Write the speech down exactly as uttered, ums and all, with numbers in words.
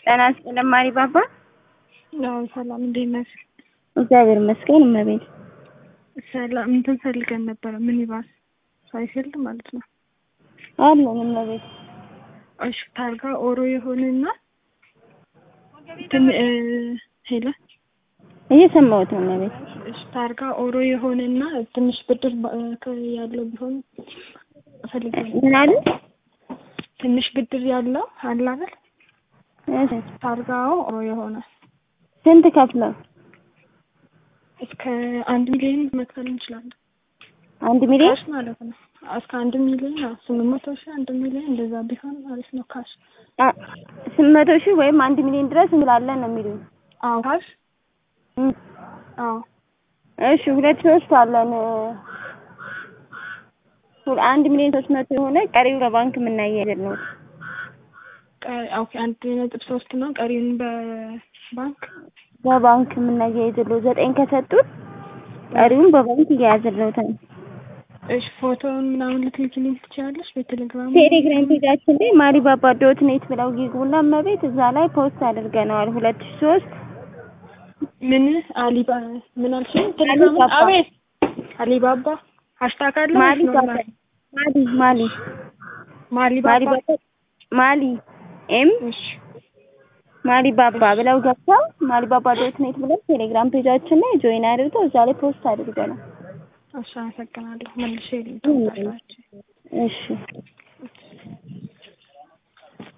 ጤና ይስጥልኝ ማሪ ባባ። ያው ሰላም እንዴት ነሽ? እግዚአብሔር ይመስገን እመቤት። ሰላም እንትን ፈልገን ነበር ምን ይባስ ሳይፈልግ ማለት ነው። አለን እመቤት። እሺ ታርጋ ኦሮ የሆነና ትን ሄሎ እየሰማሁት ነው እመቤት። እሺ ታርጋ ኦሮ የሆነና ትንሽ ብድር ያለው ቢሆን ፈልገን ምን አለ? ትንሽ ብድር ያለው አለ አይደል? እሺ ታርጋው ኦሮ የሆነ ስንት ከፍለው? እስከ አንድ ሚሊዮን መክፈል እንችላለን። አንድ ሚሊዮን ካሽ ማለት ነው። እስከ አንድ ሚሊዮን ነው። ስምንት መቶ ሺህ አንድ ሚሊዮን እንደዛ ቢሆን ማለት ነው ካሽ። አ ስምንት መቶ ሺህ ወይም አንድ ሚሊዮን ድረስ እንላለን ነው የሚሉኝ። አዎ ካሽ እም አዎ እሺ ሁለት ሶስት አለን። ሁሉ አንድ ሚሊዮን ሶስት መቶ የሆነ ቀሪው በባንክ የምናያይዘው ነው። ኦኬ አንድ ነጥብ ሶስት ነው። ቀሪውን በባንክ በባንክ የምናያይዘው ዘጠኝ ከሰጡት ቀሪውን በባንክ እያያዝነው ታ እሺ ፎቶውን ምናምን ልትልኪልኝ ትችያለሽ? በቴሌግራም ቴሌግራም ፔጃችን ላይ ማሪ ባባ ዶት ኔት ብለው ይግቡና እመቤት እዛ ላይ ፖስት አድርገናል። ሁለት ሺህ ሶስት ምን አሊባ ምን አልሽኝ? ቴሌግራም አቤት አሊባባ ሃሽታግ አለ ማሊ ባባ ማሊ ማሊ ማሊ ማሊ ባባ ባባ ማሊ ኤም እሺ ማሊ ባባ ብለው ገብተው ማሊ ባባ ዶት ኔት ብለው ቴሌግራም ፔጃችን ላይ ጆይን አድርገው እዛ ላይ ፖስት አድርገናል። እሺ አመሰግናለሁ። መልሼ ልደውልላችሁ። እሺ